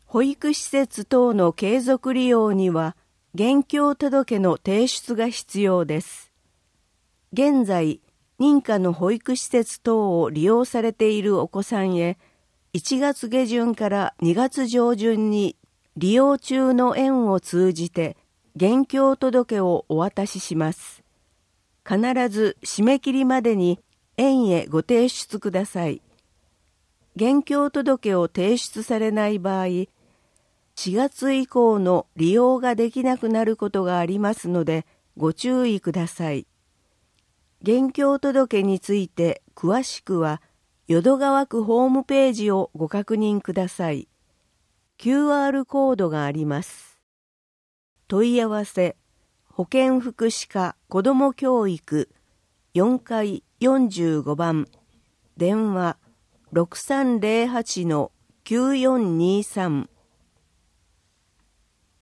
保育施設等の継続利用には、現況届の提出が必要です。現在、認可の保育施設等を利用されているお子さんへ、1月下旬から2月上旬に利用中の園を通じて、現況届をお渡しします。必ず締め切りまでに園へご提出ください。現況届を提出されない場合、4月以降の利用ができなくなることがありますので、ご注意ください。現況届について詳しくは、淀川区ホームページをご確認ください。QR コードがあります。問い合わせ、保健福祉課子ども教育4階45番、電話 6308-9423